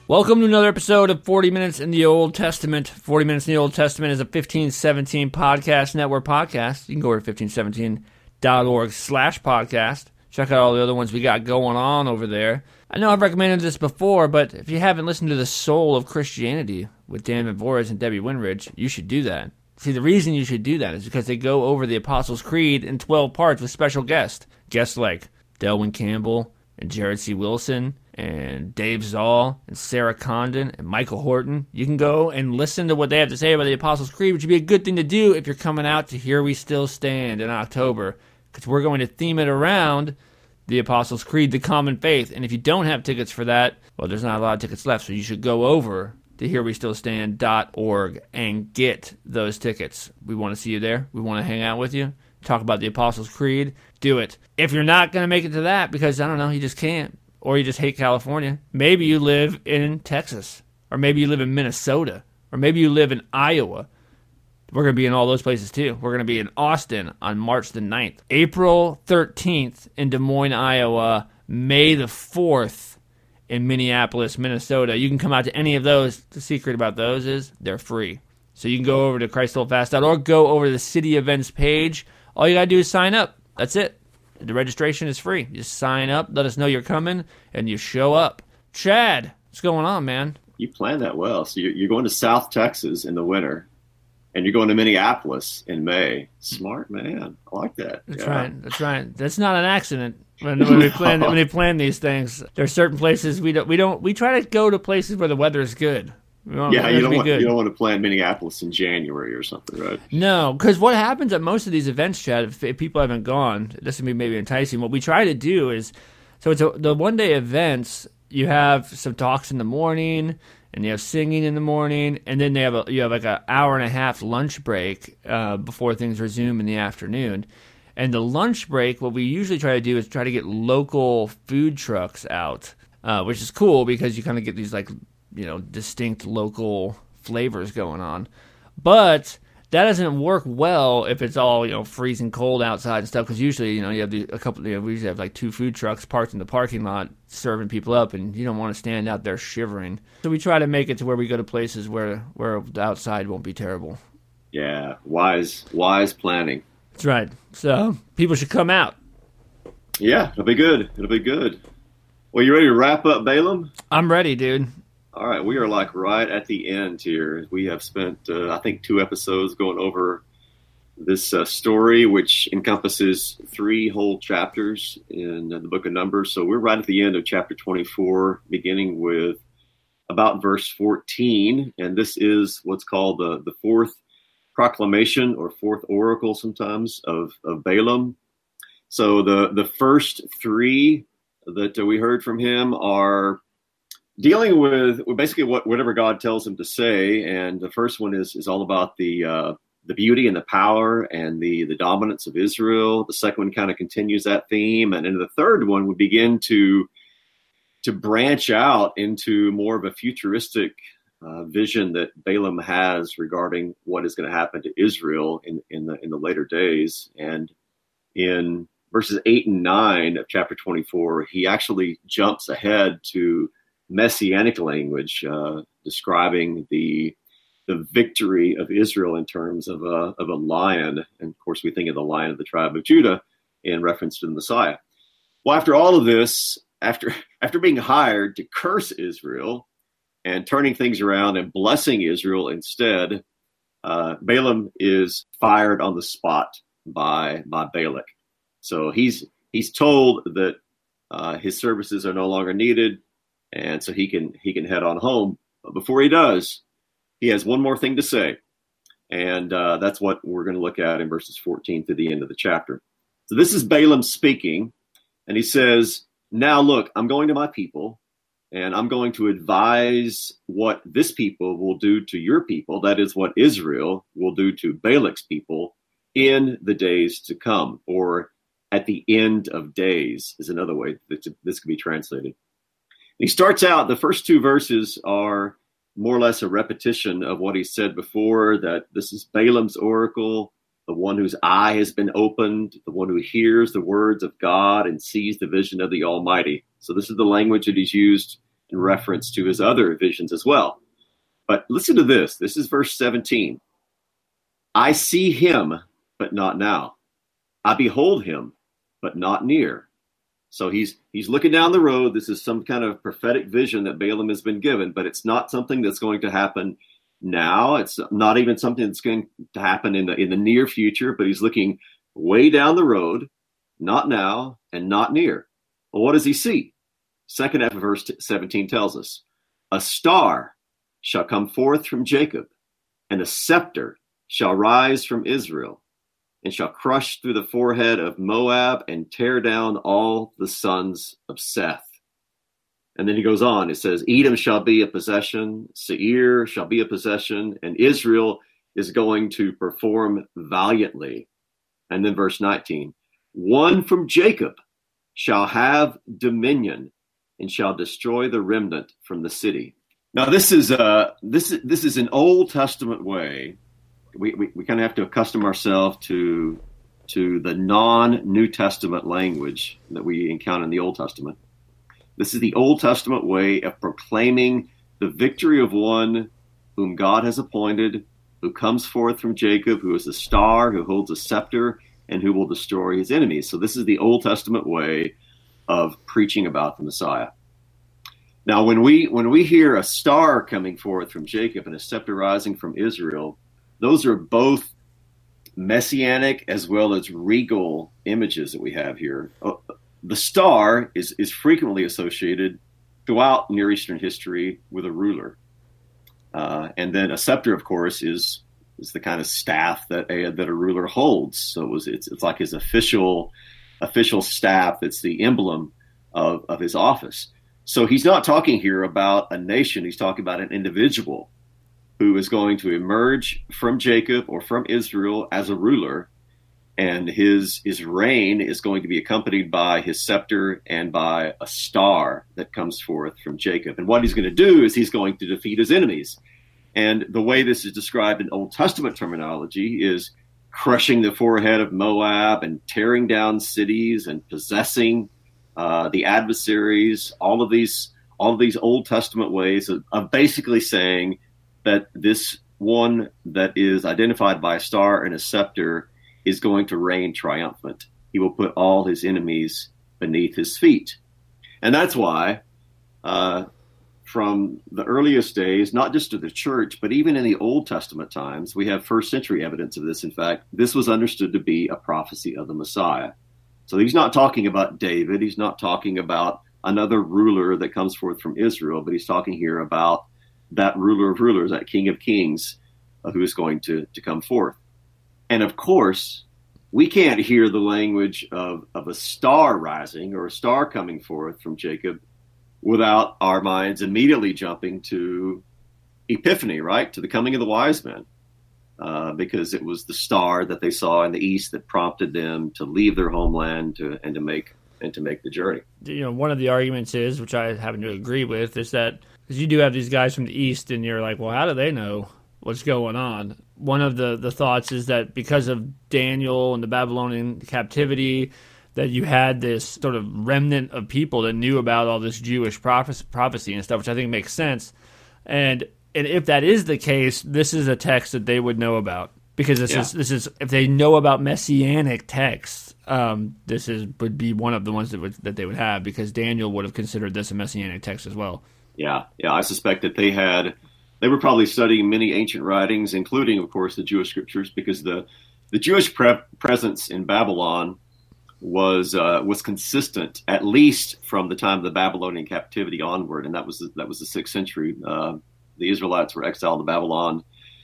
Welcome to another episode of 40 Minutes in the Old Testament. 40 Minutes in the Old Testament is a 1517 podcast network podcast. You can go to 1517.org/podcast. Check out all the other ones we got going on over there. I know I've recommended this before, but if you haven't listened to The Soul of Christianity with Dan Vivores and Debbie Winridge, you should do that. See, the reason you should do that is because they go over the Apostles' Creed in 12 parts with special guests. Guests like Delwyn Campbell and Jared C. Wilson and Dave Zoll and Sarah Condon and Michael Horton. You can go and listen to what they have to say about the Apostles' Creed, which would be a good thing to do if you're coming out to Here We Still Stand in October, because we're going to theme it around the Apostles' Creed, the common faith. And if you don't have tickets for that, well, there's not a lot of tickets left, so you should go over to herewestillstand.org and get those tickets. We want to see you there. We want to hang out with you, talk about the Apostles' Creed. Do it. If you're not going to make it to that because, I don't know, you just can't, or you just hate California, maybe you live in Texas, or maybe you live in Minnesota, or maybe you live in Iowa. We're going to be in all those places too. We're going to be in Austin on March the 9th, April 13th in Des Moines, Iowa, May the 4th in Minneapolis, Minnesota. You can come out to any of those. The secret about those is they're free. So you can go over to ChristHoldFast.org, go over to the city events page. All you got to do is sign up. That's it. The registration is free. You just sign up, let us know you're coming, and you show up. Chad, what's going on, man? You planned that well. So you're going to South Texas in the winter, and you're going to Minneapolis in May. Smart man. I like that. That's right. That's right. That's not an accident. When we plan these things, there are certain places we try to go to places where the weather is good. You don't want to plan Minneapolis in January or something, right? No, because what happens at most of these events, Chad, if people haven't gone, this would be maybe enticing. What we try to do is, so it's the one-day events, you have some talks in the morning, and you have singing in the morning, and then you have like an hour and a half lunch break before things resume in the afternoon. And the lunch break, what we usually try to do is try to get local food trucks out, which is cool because you kind of get these distinct local flavors going on. But that doesn't work well if it's all, freezing cold outside and stuff, because usually, you have we usually have like two food trucks parked in the parking lot serving people up, and you don't want to stand out there shivering. So we try to make it to where we go to places where the outside won't be terrible. Yeah, wise planning. That's right. So people should come out. Yeah, it'll be good. Well, you ready to wrap up, Balaam? I'm ready, dude. All right, we are like right at the end here. We have spent, I think, 2 episodes going over this story, which encompasses 3 whole chapters in the book of Numbers. So we're right at the end of chapter 24, beginning with about verse 14. And this is what's called the fourth proclamation, or fourth oracle sometimes, of Balaam. So the first 3 that we heard from him are dealing with basically whatever God tells him to say. And the first one is all about the beauty and the power and the dominance of Israel. The second one kind of continues that theme. And then the third one would begin to branch out into more of a futuristic vision that Balaam has regarding what is going to happen to Israel in the later days. And in verses 8 and 9 of chapter 24, he actually jumps ahead to messianic language, describing the victory of Israel in terms of a lion. And of course, we think of the Lion of the tribe of Judah in reference to the Messiah. Well, after all of this, after being hired to curse Israel and turning things around and blessing Israel instead, Balaam is fired on the spot by Balak. So he's told that his services are no longer needed, and so he can head on home. But before he does, he has one more thing to say, and that's what we're going to look at in verses 14 to the end of the chapter. So this is Balaam speaking, and he says, "Now look, I'm going to my people, and I'm going to advise what this people will do to your people, that is what Israel will do to Balak's people in the days to come," or at the end of days is another way that this could be translated. He starts out, the first 2 verses are more or less a repetition of what he said before, that this is Balaam's oracle, the one whose eye has been opened, the one who hears the words of God and sees the vision of the Almighty. So this is the language that he's used in reference to his other visions as well. But listen to this. This is verse 17. I see him, but not now. I behold him, but not near. So he's looking down the road. This is some kind of prophetic vision that Balaam has been given, but it's not something that's going to happen now. It's not even something that's going to happen in the near future, but he's looking way down the road, not now and not near. Well, what does he see? Second half of verse 17 tells us, a star shall come forth from Jacob, and a scepter shall rise from Israel, and shall crush through the forehead of Moab and tear down all the sons of Seth. And then he goes on, it says, Edom shall be a possession, Seir shall be a possession, and Israel is going to perform valiantly. And then verse 19, one from Jacob shall have dominion and shall destroy the remnant from the city. Now this is an Old Testament way. We kind of have to accustom ourselves to the non-New Testament language that we encounter in the Old Testament. This is the Old Testament way of proclaiming the victory of one whom God has appointed, who comes forth from Jacob, who is a star, who holds a scepter, and who will destroy his enemies. So this is the Old Testament way of preaching about the Messiah. Now, when we hear a star coming forth from Jacob and a scepter rising from Israel, those are both messianic as well as regal images that we have here. The star is frequently associated throughout Near Eastern history with a ruler. And then a scepter, of course, is the kind of staff that a ruler holds. So it's like his official staff. It's the emblem of his office. So he's not talking here about a nation. He's talking about an individual who is going to emerge from Jacob or from Israel as a ruler, and his reign is going to be accompanied by his scepter and by a star that comes forth from Jacob. And what he's going to do is he's going to defeat his enemies. And the way this is described in Old Testament terminology is crushing the forehead of Moab and tearing down cities and possessing the adversaries. All of these Old Testament ways of basically saying that this one that is identified by a star and a scepter is going to reign triumphant. He will put all his enemies beneath his feet. And that's why from the earliest days, not just of the church, but even in the Old Testament times, we have first century evidence of this. In fact, this was understood to be a prophecy of the Messiah. So he's not talking about David. He's not talking about another ruler that comes forth from Israel, but he's talking here about that ruler of rulers, that King of Kings, who is going to come forth. And of course, we can't hear the language of a star rising or a star coming forth from Jacob without our minds immediately jumping to Epiphany, right? To the coming of the wise men, because it was the star that they saw in the east that prompted them to leave their homeland and to make the journey. You know, one of the arguments is, which I happen to agree with, is that because you do have these guys from the east, and you're like, well, how do they know what's going on? One of the thoughts is that because of Daniel and the Babylonian captivity, that you had this sort of remnant of people that knew about all this Jewish prophecy and stuff, which I think makes sense. And if that is the case, this is a text that they would know about, because this is if they know about messianic texts, this would be one of the ones that they would have, because Daniel would have considered this a messianic text as well. Yeah. I suspect that they were probably studying many ancient writings, including, of course, the Jewish scriptures, because the Jewish presence in Babylon was consistent, at least from the time of the Babylonian captivity onward, and that was the 6th century. The Israelites were exiled to Babylon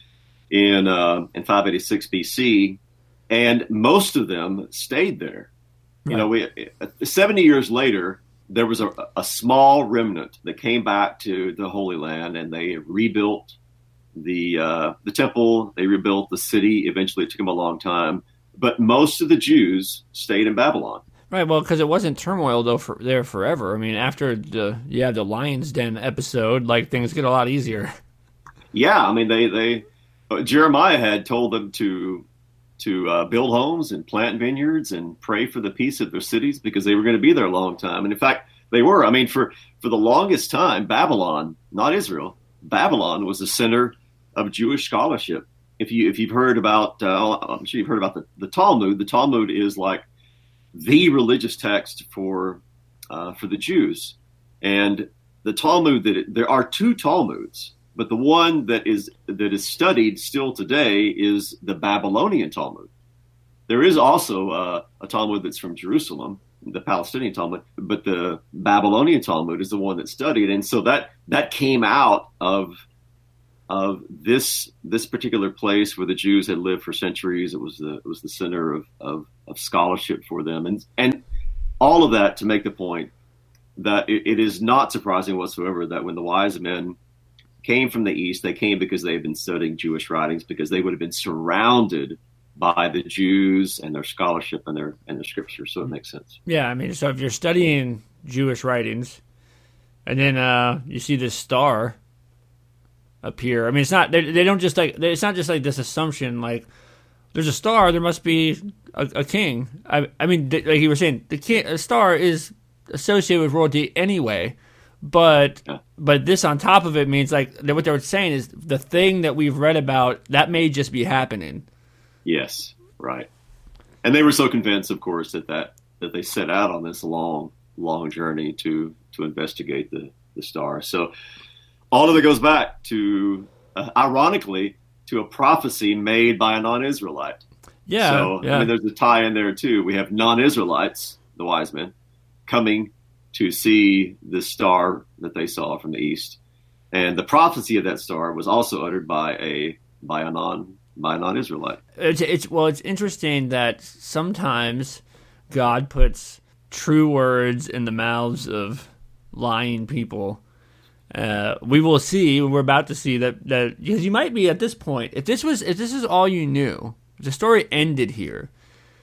in 586 BC, and most of them stayed there. Right. You know, 70 years later, there was a small remnant that came back to the Holy Land, and they rebuilt the temple. They rebuilt the city. Eventually, it took them a long time, but most of the Jews stayed in Babylon. Right. Well, because it wasn't turmoil there forever. I mean, after the Lion's Den episode, like, things get a lot easier. Yeah, I mean, they Jeremiah had told them to build homes and plant vineyards and pray for the peace of their cities, because they were going to be there a long time. And in fact, They were. I mean, for the longest time, Babylon, not Israel, Babylon was the center of Jewish scholarship. If you've heard about, I'm sure you've heard about the Talmud. The Talmud is like the religious text for the Jews, and the Talmud there are two Talmuds, but the one that is studied still today is the Babylonian Talmud. There is also a Talmud that's from Jerusalem, the Palestinian Talmud, but the Babylonian Talmud is the one that's studied, and so that came out of this particular place where the Jews had lived for centuries. It was the center of scholarship for them, and all of that to make the point that it is not surprising whatsoever that when the wise men came from the East, they came because they had been studying Jewish writings, because they would have been surrounded by the Jews and their scholarship and their scripture. So it makes sense. Yeah, I mean, so if you're studying Jewish writings, and then you see this star appear, I mean, it's not they don't just like it's not just like this assumption like there's a star, there must be a king. I mean, like you were saying, a star is associated with royalty anyway, but this on top of it means like what they were saying is the thing that we've read about that may just be happening. Yes, right. And they were so convinced, of course, that they set out on this long journey to investigate the star. So all of it goes back to, ironically, to a prophecy made by a non-Israelite. Yeah. So, yeah. I mean, there's a tie in there, too. We have non-Israelites, the wise men, coming to see this star that they saw from the east. And the prophecy of that star was also uttered by a non-Israelite. It's interesting that sometimes God puts true words in the mouths of lying people. We're about to see that because you might be at this point, if this is all you knew, if the story ended here,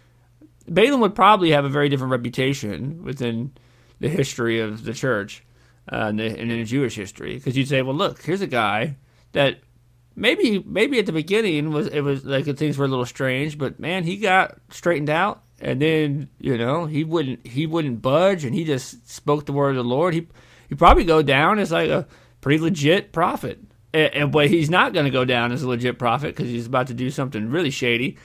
Balaam would probably have a very different reputation within the history of the church and in the Jewish history, because you'd say, well, look, here's a guy that maybe at the beginning it was like things were a little strange, but man, he got straightened out, and then he wouldn't budge, and he just spoke the word of the Lord. He probably go down as like a pretty legit prophet, but he's not going to go down as a legit prophet because he's about to do something really shady.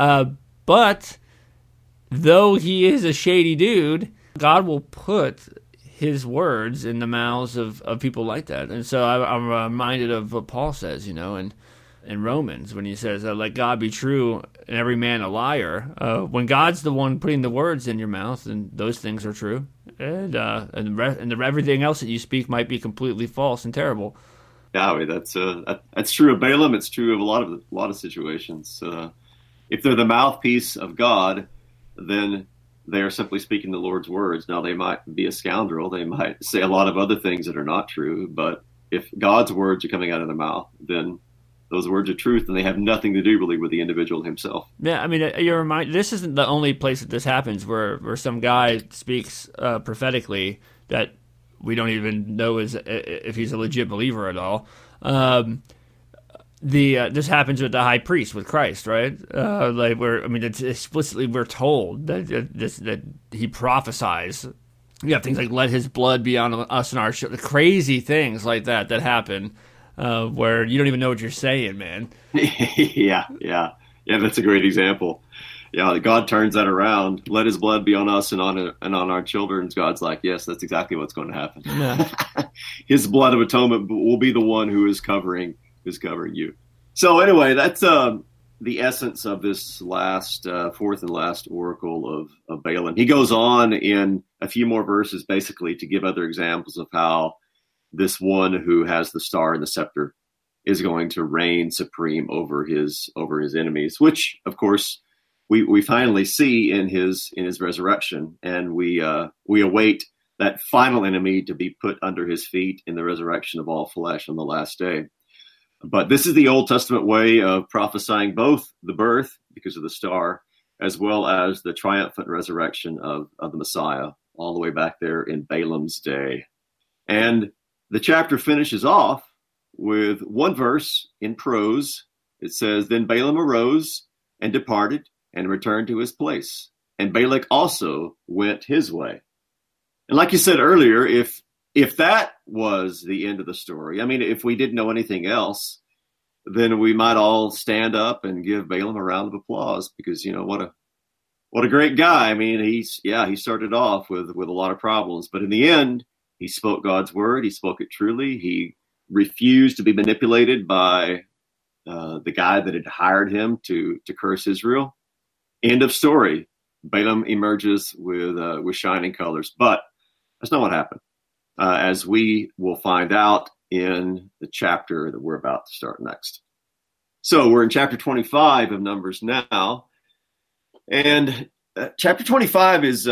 But though he is a shady dude, God will put his words in the mouths of people like that. And so I'm reminded of what Paul says, in Romans, when he says, let God be true and every man a liar. When God's the one putting the words in your mouth, then those things are true. And everything else that you speak might be completely false and terrible. Yeah, that's true of Balaam. It's true of a lot of situations. If they're the mouthpiece of God, then they are simply speaking the Lord's words. Now, they might be a scoundrel. They might say a lot of other things that are not true. But if God's words are coming out of their mouth, then those words are truth, and they have nothing to do really with the individual himself. Yeah, I mean, you're reminded. This isn't the only place that this happens, where some guy speaks prophetically that we don't even know if he's a legit believer at all. This happens with the high priest, with Christ, right? It's explicitly we're told that he prophesies. You have things like "Let His blood be on us and our crazy things like that happen, where you don't even know what you're saying, man. Yeah. That's a great example. Yeah, God turns that around. Let His blood be on us and on our children. God's like, yes, that's exactly what's going to happen. Yeah. His blood of atonement will be the one who is covering you. So anyway, that's the essence of this fourth and last oracle of Balaam. He goes on in a few more verses basically to give other examples of how this one who has the star and the scepter is going to reign supreme over his enemies, which of course we finally see in his resurrection, and we await that final enemy to be put under his feet in the resurrection of all flesh on the last day. But this is the Old Testament way of prophesying both the birth, because of the star, as well as the triumphant resurrection of the Messiah, all the way back there in Balaam's day. And the chapter finishes off with one verse in prose. It says, "Then Balaam arose and departed and returned to his place, and Balak also went his way." And like you said earlier, if that was the end of the story, I mean, if we didn't know anything else, then we might all stand up and give Balaam a round of applause because, what a great guy. I mean, he started off with a lot of problems, but in the end, he spoke God's word. He spoke it truly. He refused to be manipulated by the guy that had hired him to curse Israel. End of story. Balaam emerges with shining colors, but that's not what happened. As we will find out in the chapter that we're about to start next. So we're in chapter 25 of Numbers now. And chapter 25 is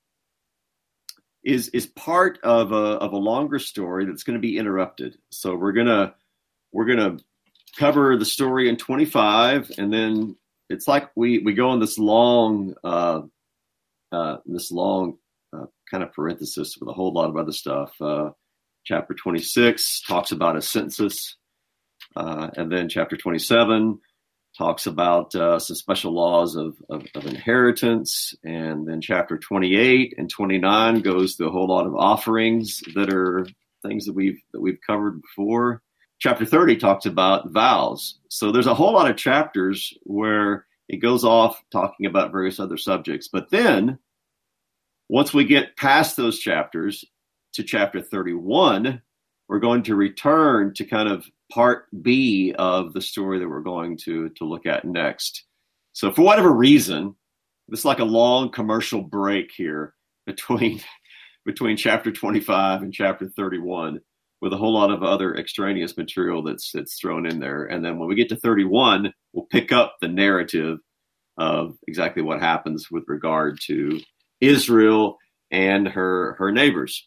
part of a longer story that's going to be interrupted. So we're gonna cover the story in 25, and then it's like we go on this long kind of parenthesis with a whole lot of other stuff. Chapter 26 talks about a census, and then chapter 27 talks about some special laws of inheritance, and then chapter 28 and 29 goes through a whole lot of offerings that are things that we've covered before. Chapter 30 talks about vows. So there's a whole lot of chapters where it goes off talking about various other subjects. But then once we get past those chapters to chapter 31, we're going to return to kind of part B of the story that we're going to look at next. So for whatever reason, it's like a long commercial break here between chapter 25 and chapter 31 with a whole lot of other extraneous material that's thrown in there. And then when we get to 31, we'll pick up the narrative of exactly what happens with regard to Israel and her neighbors.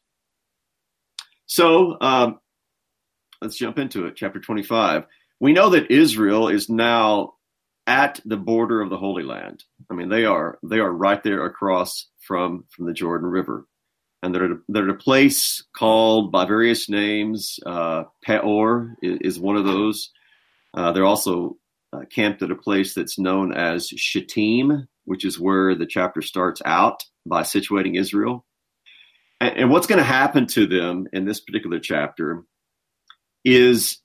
So let's jump into it. Chapter 25. We know that Israel is now at the border of the Holy Land. I mean, they are right there across from the Jordan River. And they're at a place called by various names. Peor is one of those. They're also camped at a place that's known as Shittim, which is where the chapter starts out by situating Israel. And what's going to happen to them in this particular chapter is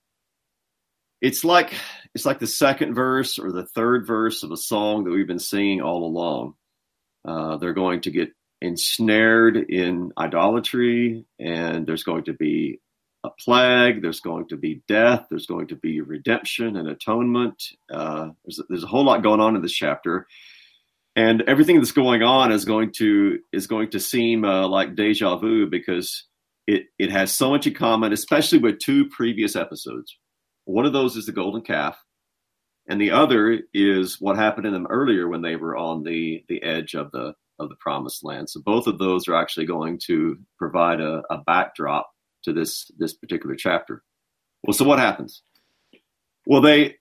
it's like the second verse or the third verse of a song that we've been singing all along. They're going to get ensnared in idolatry, and there's going to be a plague, there's going to be death, there's going to be redemption and atonement. There's a whole lot going on in this chapter, and everything that's going on is going to seem like deja vu because it has so much in common, especially with two previous episodes. One of those is the golden calf, and the other is what happened to them earlier when they were on the edge of the promised land. So both of those are actually going to provide a backdrop to this particular chapter. Well, so what happens? Well,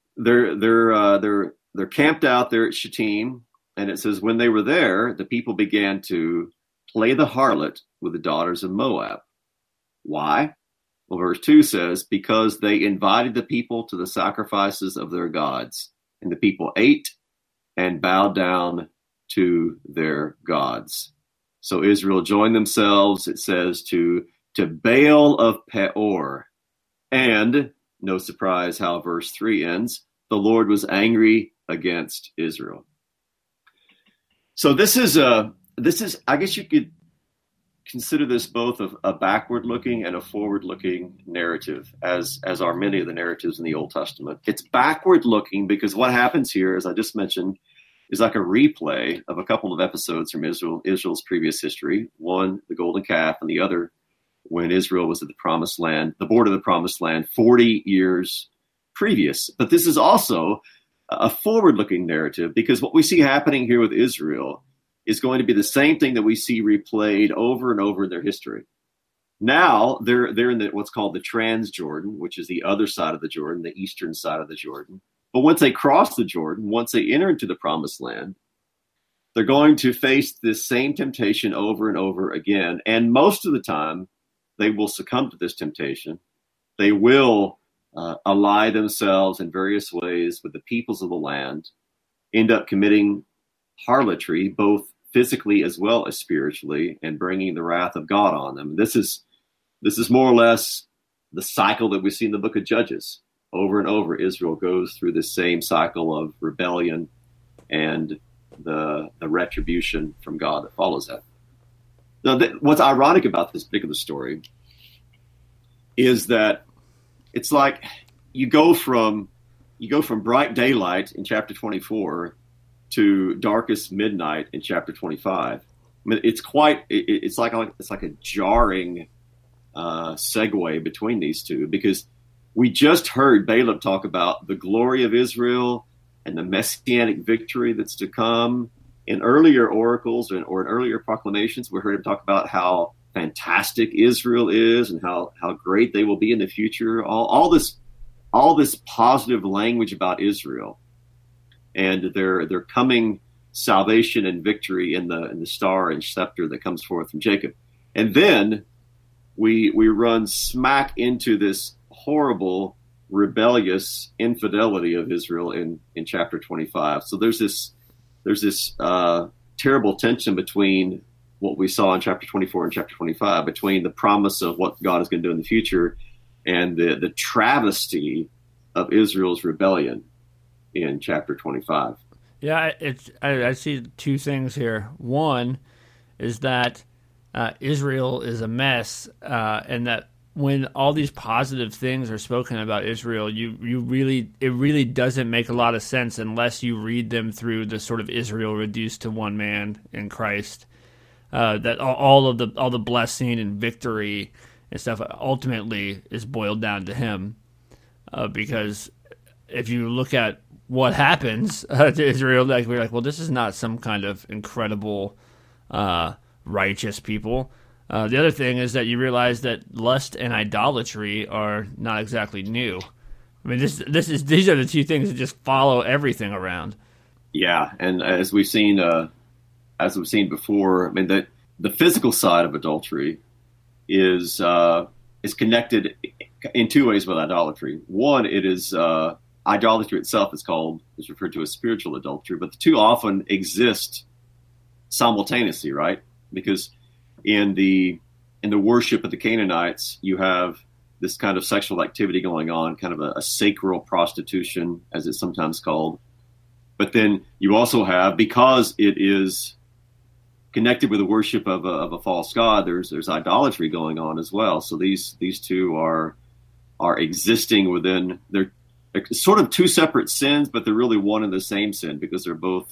they're camped out there at Shittim, and it says when they were there, the people began to play the harlot with the daughters of Moab. Why? Well, verse 2 says, because they invited the people to the sacrifices of their gods, and the people ate and bowed down to their gods. So Israel joined themselves, it says, to Baal of Peor. And, no surprise how verse 3 ends, the Lord was angry against Israel. So this is, I guess you could consider this both a backward-looking and a forward-looking narrative, as are many of the narratives in the Old Testament. It's backward-looking because what happens here, as I just mentioned, is like a replay of a couple of episodes from Israel's previous history. One, the golden calf, and the other, when Israel was at the promised land, the border of the promised land, 40 years previous. But this is also a forward-looking narrative because what we see happening here with Israel is going to be the same thing that we see replayed over and over in their history. Now they're in what's called the Transjordan, which is the other side of the Jordan, the eastern side of the Jordan. But once they cross the Jordan, once they enter into the promised land, they're going to face this same temptation over and over again. And most of the time, they will succumb to this temptation. They will ally themselves in various ways with the peoples of the land, end up committing harlotry, both physically as well as spiritually, and bringing the wrath of God on them. This is more or less the cycle that we see in the book of Judges. Over and over, Israel goes through this same cycle of rebellion and the retribution from God that follows that. Now, what's ironic about this particular story is that it's like you go from bright daylight in chapter 24 to darkest midnight in chapter 25. I mean, it's like a jarring segue between these two, because we just heard Balaam talk about the glory of Israel and the messianic victory that's to come. In earlier oracles or in earlier proclamations, we heard him talk about how fantastic Israel is and how great they will be in the future. All this positive language about Israel and their coming salvation and victory in the star and scepter that comes forth from Jacob. And then we run smack into this horrible, rebellious infidelity of Israel in chapter 25. So there's this terrible tension between what we saw in chapter 24 and chapter 25, between the promise of what God is going to do in the future and the travesty of Israel's rebellion in chapter 25. Yeah, I see two things here. One is that Israel is a mess, and that when all these positive things are spoken about Israel, it really doesn't make a lot of sense unless you read them through the sort of Israel reduced to one man in Christ. That all the blessing and victory and stuff ultimately is boiled down to him, because if you look at what happens to Israel, we're like, well, this is not some kind of incredible righteous people. The other thing is that you realize that lust and idolatry are not exactly new. I mean, these are the two things that just follow everything around. Yeah, and as we've seen before, I mean, the physical side of adultery is connected in two ways with idolatry. One, it is idolatry itself is referred to as spiritual adultery, but the two often exist simultaneously, right? Because in the worship of the Canaanites, you have this kind of sexual activity going on, kind of a sacral prostitution, as it's sometimes called. But then you also have, because it is connected with the worship of a false god, there's idolatry going on as well. So these two are existing within. They're sort of two separate sins, but they're really one and the same sin, because they're both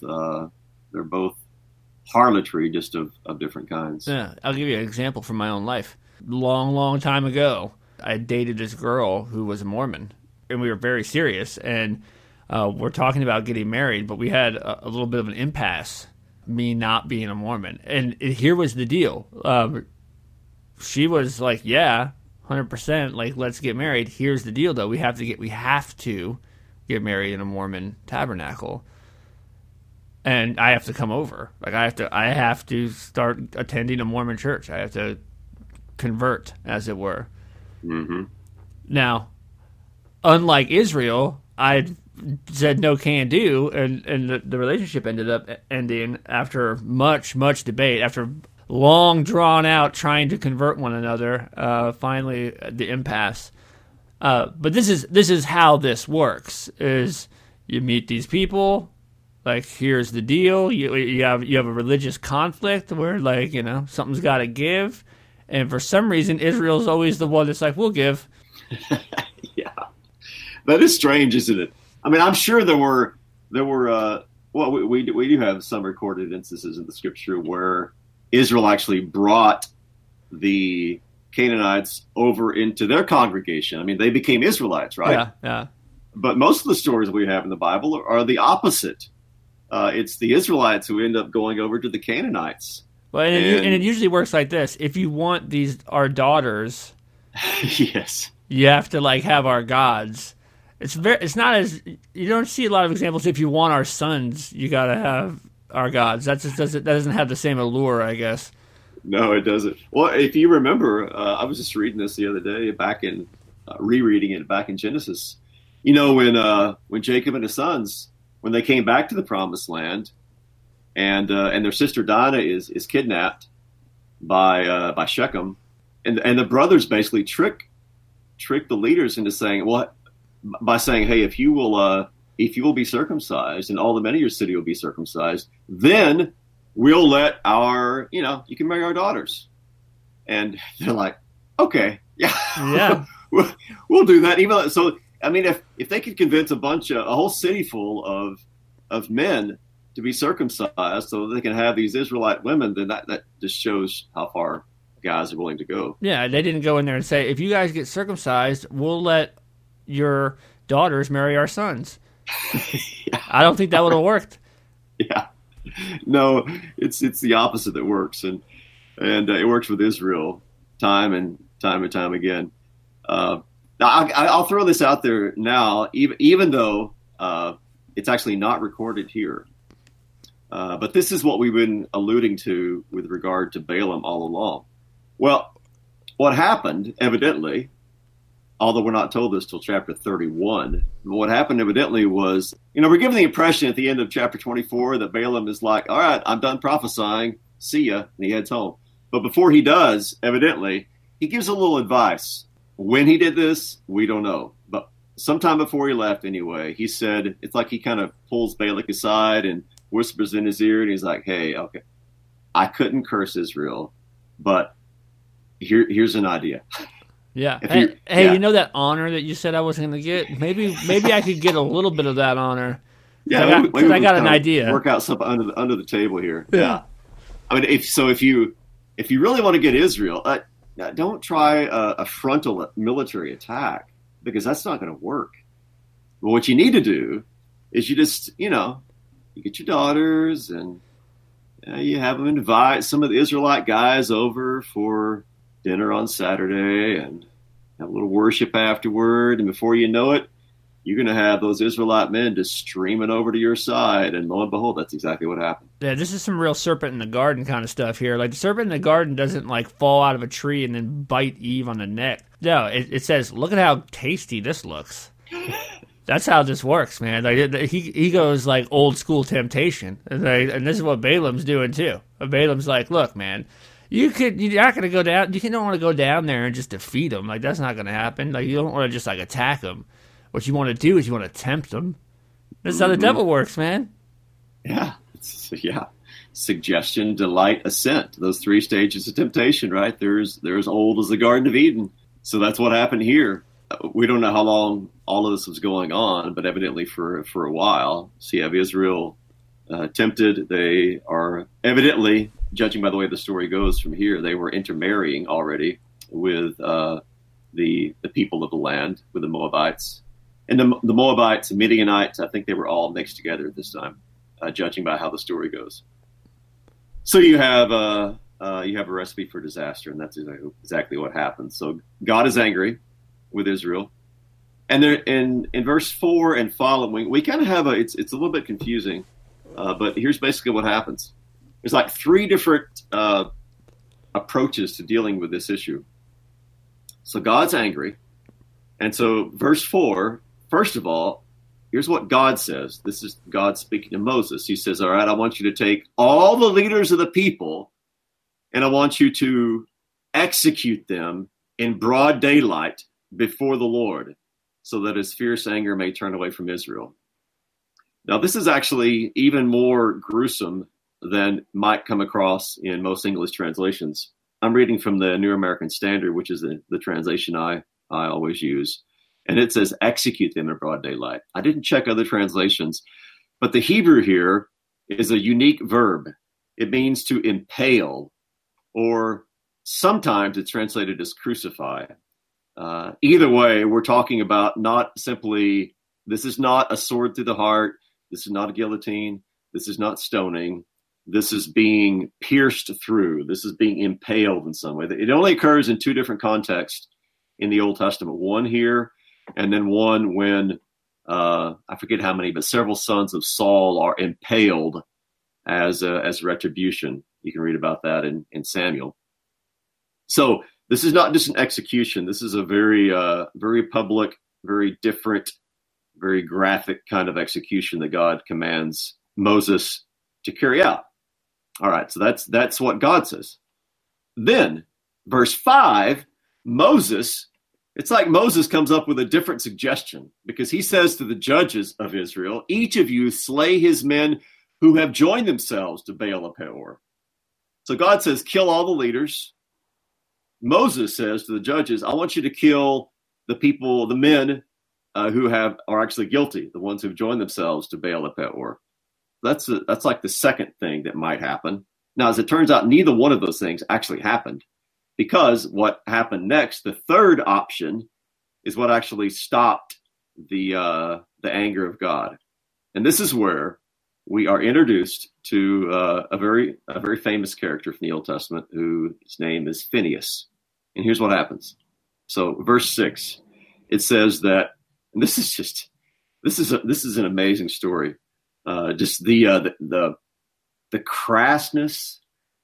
harlotry, just of different kinds. Yeah, I'll give you an example from my own life. Long time ago, I dated this girl who was a Mormon, and we were very serious, and we're talking about getting married, but we had a little bit of an impasse, me not being a Mormon. And here was the deal. She was like, yeah, 100%, like, let's get married. Here's the deal, though. We have to get married in a Mormon tabernacle. And I have to come over. Like, I have to start attending a Mormon church. I have to convert, as it were. Mm-hmm. Now, unlike Israel, I said no can do, and the relationship ended up ending after much debate, after long drawn out trying to convert one another. Finally, the impasse. But this is how this works: is you meet these people. Like, here's the deal. You have a religious conflict where, like, something's got to give, and for some reason Israel's always the one that's like, we'll give. Yeah, that is strange, isn't it? I mean, I'm sure there were we do have some recorded instances in the scripture where Israel actually brought the Canaanites over into their congregation. I mean, they became Israelites, right? Yeah. But most of the stories we have in the Bible are the opposite. It's the Israelites who end up going over to the Canaanites. Well, and it usually works like this: if you want our daughters, yes, you have to have our gods. It's not as, you don't see a lot of examples. If you want our sons, you got to have our gods. That doesn't have the same allure, I guess. No, it doesn't. Well, if you remember, I was just reading this the other day, rereading it back in Genesis. When Jacob and his sons, when they came back to the promised land, and their sister Dinah is kidnapped by Shechem, and the brothers basically trick the leaders into saying, well, by saying, hey, if you will be circumcised and all the men of your city will be circumcised, then we'll let you can marry our daughters. And they're like, okay, yeah, we'll do that. Even so, I mean, if they could convince a whole city full of men to be circumcised so they can have these Israelite women, then that just shows how far guys are willing to go. Yeah, they didn't go in there and say, if you guys get circumcised, we'll let your daughters marry our sons. Yeah. I don't think that would have worked. Yeah. No, it's the opposite that works, and it works with Israel time and time again. I'll throw this out there now, even though it's actually not recorded here. But this is what we've been alluding to with regard to Balaam all along. Well, what happened, evidently, although we're not told this till chapter 31, what happened evidently was, we're given the impression at the end of chapter 24 that Balaam is like, all right, I'm done prophesying, see ya, and he heads home. But before he does, evidently, he gives a little advice. When he did this, we don't know. But sometime before he left anyway, he said, it's like he kind of pulls Balak aside and whispers in his ear, and he's like, hey, okay, I couldn't curse Israel, but here's an idea. Yeah. Hey, you know that honor that you said I wasn't going to get? Maybe I could get a little bit of that honor. Yeah, I got an idea. Work out something under the table here. Yeah. I mean, if you really want to get Israel, don't try a frontal military attack, because that's not going to work. But what you need to do is you just, you get your daughters and you have them invite some of the Israelite guys over for dinner on Saturday and have a little worship afterward. And before you know it, you're going to have those Israelite men just streaming over to your side. And lo and behold, that's exactly what happened. Yeah, this is some real serpent in the garden kind of stuff here. Like, the serpent in the garden doesn't, fall out of a tree and then bite Eve on the neck. No, it says, look at how tasty this looks. That's how this works, man. Like, he goes like old school temptation. And this is what Balaam's doing too. Balaam's like, look, man, you're not going to go down. You don't want to go down there and just defeat them. Like, that's not going to happen. Like, you don't want to just attack them. What you want to do is you want to tempt them. This is how the devil works, man. Yeah. Suggestion, delight, assent. Those three stages of temptation, right? They're as old as the Garden of Eden. So that's what happened here. We don't know how long all of this was going on, but evidently for a while. So you have Israel tempted. They are evidently, judging by the way the story goes from here, they were intermarrying already with the people of the land, with the Moabites. And the Moabites and Midianites, I think they were all mixed together at this time, judging by how the story goes. So you have a recipe for disaster, and that's exactly what happens. So God is angry with Israel, and there in verse 4 and following, we kind of have it's a little bit confusing, but here's basically what happens. There's like three different approaches to dealing with this issue. So God's angry, and so verse 4. First of all, here's what God says. This is God speaking to Moses. He says, all right, I want you to take all the leaders of the people, and I want you to execute them in broad daylight before the Lord, so that his fierce anger may turn away from Israel. Now, this is actually even more gruesome than might come across in most English translations. I'm reading from the New American Standard, which is the translation I always use. And it says, execute them in broad daylight. I didn't check other translations, but the Hebrew here is a unique verb. It means to impale, or sometimes it's translated as crucify. Either way, we're talking about not simply, this is not a sword through the heart. This is not a guillotine. This is not stoning. This is being pierced through. This is being impaled in some way. It only occurs in two different contexts in the Old Testament. One here, and then one when, I forget how many, but several sons of Saul are impaled as retribution. You can read about that in Samuel. So this is not just an execution. This is a very, very public, very different, very graphic kind of execution that God commands Moses to carry out. All right, so that's what God says. Then, verse 5, Moses, it's like Moses comes up with a different suggestion, because he says to the judges of Israel, each of you slay his men who have joined themselves to Baal of Peor. So God says, kill all the leaders. Moses says to the judges, I want you to kill the people, the men who are actually guilty, the ones who've joined themselves to Baal of Peor. That's like the second thing that might happen. Now, as it turns out, neither one of those things actually happened, because what happened next, the third option, is what actually stopped the anger of God. And this is where we are introduced to a very famous character from the Old Testament, whose name is Phinehas. And here's what happens. So, verse 6, it says that, and this is an amazing story. Just the crassness,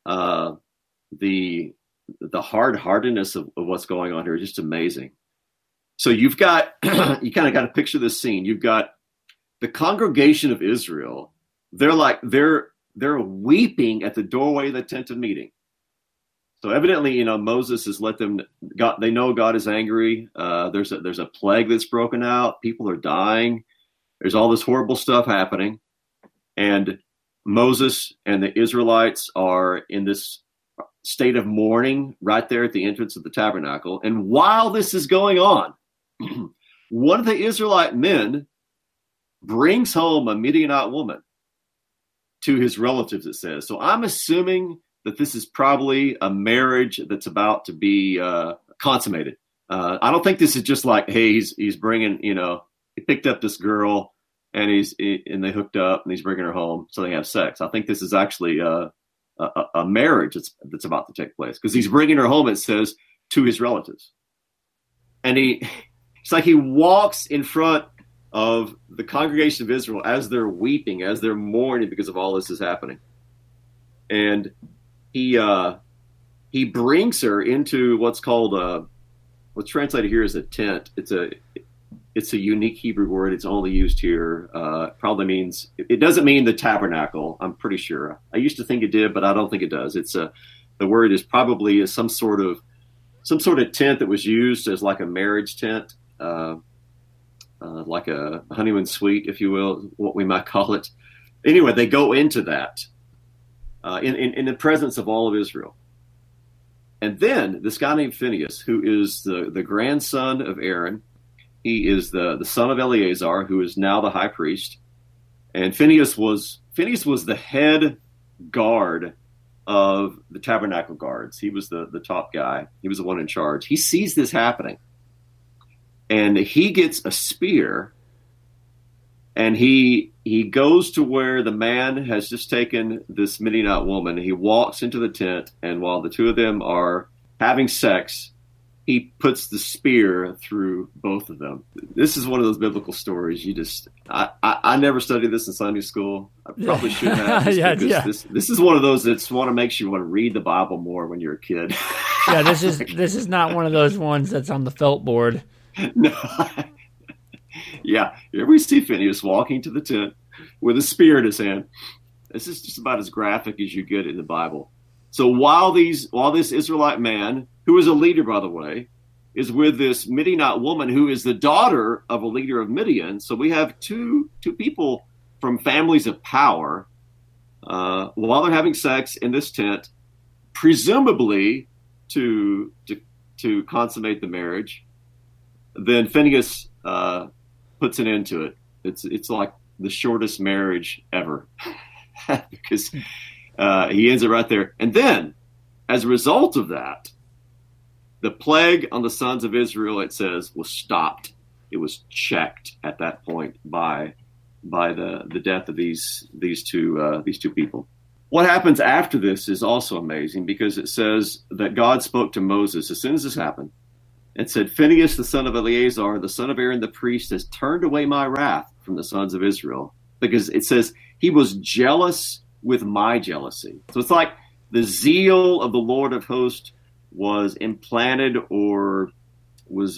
the hard-heartedness of what's going on here is just amazing. So you've got you kind of got to picture this scene. You've got the congregation of Israel. They're weeping at the doorway of the tent of meeting. So evidently, Moses has let them. They know God is angry. There's a plague that's broken out. People are dying. There's all this horrible stuff happening, and Moses and the Israelites are in this state of mourning right there at the entrance of the tabernacle. And while this is going on, one of the Israelite men brings home a Midianite woman to his relatives, it says. So I'm assuming that this is probably a marriage that's about to be consummated. I don't think this is just like, hey, he's bringing, he picked up this girl and they hooked up and he's bringing her home so they have sex. I think this is actually a marriage that's about to take place, because he's bringing her home, it says, to his relatives. And it's like he walks in front of the congregation of Israel as they're weeping, as they're mourning because of all this is happening. And he brings her into what's called what's translated here as a tent. It's a unique Hebrew word. It's only used here. Probably means, it doesn't mean the tabernacle, I'm pretty sure. I used to think it did, but I don't think it does. The word is probably some sort of tent that was used as like a marriage tent, like a honeymoon suite, if you will, what we might call it. Anyway, they go into that in the presence of all of Israel. And then this guy named Phinehas, who is the grandson of Aaron, he is the son of Eleazar, who is now the high priest. And Phinehas was the head guard of the tabernacle guards. He was the top guy. He was the one in charge. He sees this happening. And he gets a spear, and he goes to where the man has just taken this Midianite woman. He walks into the tent, and while the two of them are having sex, he puts the spear through both of them. This is one of those biblical stories. I never studied this in Sunday school. I probably should have. This is one of those that's makes you want to read the Bible more when you're a kid. Yeah, this is not one of those ones that's on the felt board. No. Yeah, here we see Phinehas walking to the tent with a spear in his hand. This is just about as graphic as you get in the Bible. So while this Israelite man, who is a leader, by the way, is with this Midianite woman who is the daughter of a leader of Midian, so we have two people from families of power, while they're having sex in this tent, presumably to consummate the marriage, then Phinehas puts an end to it. It's like the shortest marriage ever, because he ends it right there. And then, as a result of that, the plague on the sons of Israel, it says, was stopped. It was checked at that point by the death of these two people. What happens after this is also amazing, because it says that God spoke to Moses as soon as this happened and said, Phinehas, the son of Eleazar, the son of Aaron the priest, has turned away my wrath from the sons of Israel. Because it says he was jealous with my jealousy. So it's like the zeal of the Lord of hosts was implanted or was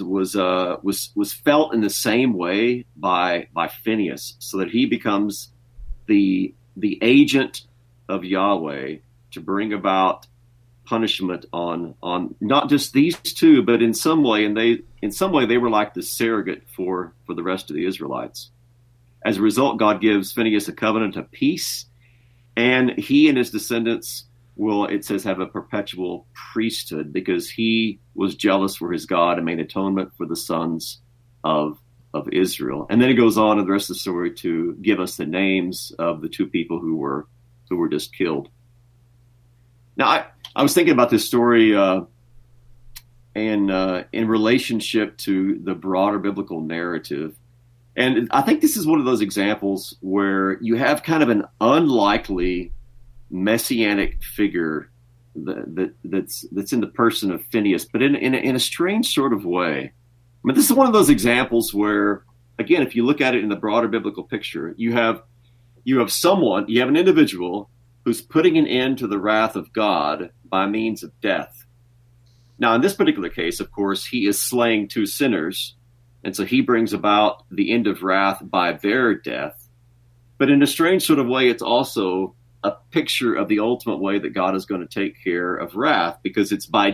felt in the same way by Phinehas, so that he becomes the agent of Yahweh to bring about punishment on not just these two, but in some way they were like the surrogate for the rest of the Israelites. As a result, God gives Phinehas a covenant of peace, and he and his descendants will, it says, have a perpetual priesthood because he was jealous for his God and made atonement for the sons of Israel. And then it goes on in the rest of the story to give us the names of the two people who were just killed. Now, I was thinking about this story in relationship to the broader biblical narrative. And I think this is one of those examples where you have kind of an unlikely messianic figure that's in the person of Phinehas, but in a strange sort of way. I mean, this is one of those examples where, again, if you look at it in the broader biblical picture, you have an individual who's putting an end to the wrath of God by means of death. Now, in this particular case, of course, he is slaying two sinners, and so he brings about the end of wrath by their death. But in a strange sort of way, it's also a picture of the ultimate way that God is going to take care of wrath, because it's by the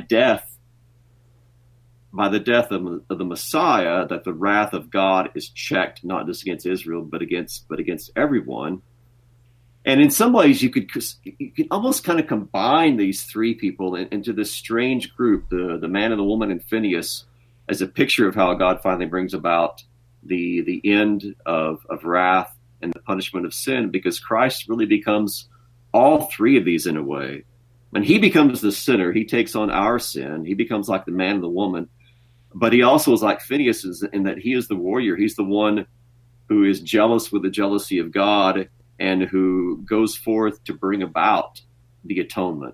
death of the Messiah, that the wrath of God is checked, not just against Israel, but against everyone. And in some ways, you could almost kind of combine these three people into this strange group, the man and the woman and Phinehas, as a picture of how God finally brings about the end of wrath and the punishment of sin, because Christ really becomes all three of these in a way. When he becomes the sinner, he takes on our sin. He becomes like the man and the woman. But he also is like Phinehas in that he is the warrior. He's the one who is jealous with the jealousy of God and who goes forth to bring about the atonement,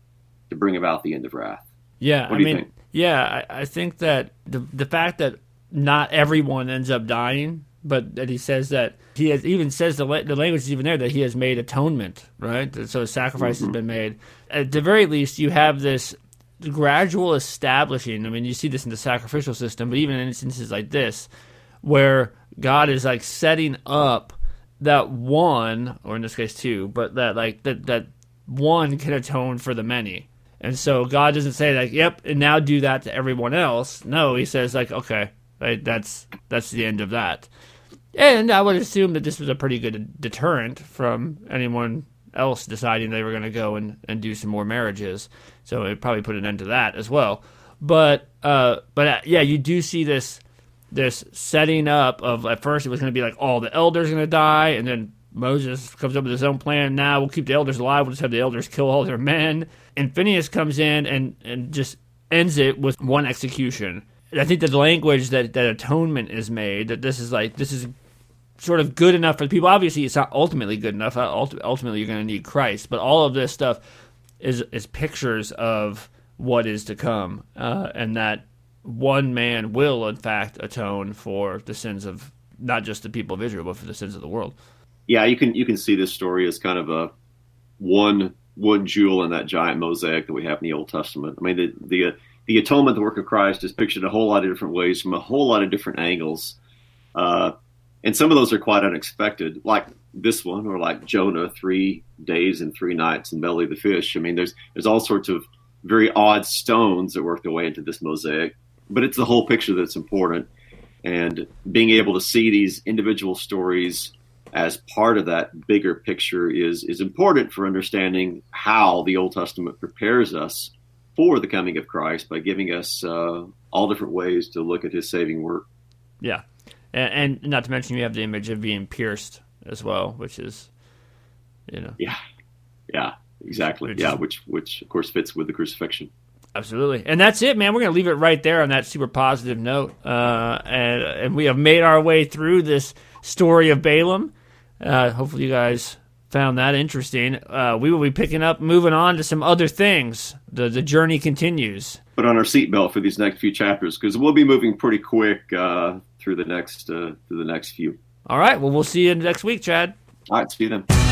to bring about the end of wrath. Yeah, what do you think? Yeah, I think that the fact that not everyone ends up dying, but that he says that he even says the language is even there, that he has made atonement, right? So a sacrifice has been made. At the very least, you have this gradual establishing. I mean, you see this in the sacrificial system, but even in instances like this, where God is like setting up that one, or in this case two, but that one can atone for the many. And so God doesn't say like, yep, and now do that to everyone else. No, he says like, okay, right, that's the end of that. And I would assume that this was a pretty good deterrent from anyone else deciding they were going to go and do some more marriages. So it probably put an end to that as well. But yeah, you do see this setting up of, at first it was going to be like all the elders are going to die, and then Moses comes up with his own plan. Now we'll keep the elders alive. We'll just have the elders kill all their men. And Phinehas comes in and just ends it with one execution. And I think that the language that atonement is made, that this is sort of good enough for the people. Obviously, it's not ultimately good enough. Ultimately, you're going to need Christ. But all of this stuff is pictures of what is to come, and that one man will, in fact, atone for the sins of not just the people of Israel, but for the sins of the world. Yeah, you can see this story as kind of a one jewel in that giant mosaic that we have in the Old Testament. I mean, the atonement, the work of Christ, is pictured a whole lot of different ways from a whole lot of different angles. And some of those are quite unexpected, like this one, or like Jonah, 3 days and 3 nights in the belly of the fish. I mean, there's all sorts of very odd stones that work their way into this mosaic, but it's the whole picture that's important. And being able to see these individual stories as part of that bigger picture is important for understanding how the Old Testament prepares us for the coming of Christ by giving us all different ways to look at his saving work. Yeah. And not to mention you have the image of being pierced as well, which is, Yeah, exactly. Which of course fits with the crucifixion. Absolutely. And that's it, man. We're going to leave it right there on that super positive note. And we have made our way through this story of Balaam. Hopefully you guys found that interesting. We will be moving on to some other things. The journey continues. Put on our seatbelt for these next few chapters, because we'll be moving pretty quick through the next few. All right. Well, we'll see you next week, Chad. All right. See you then.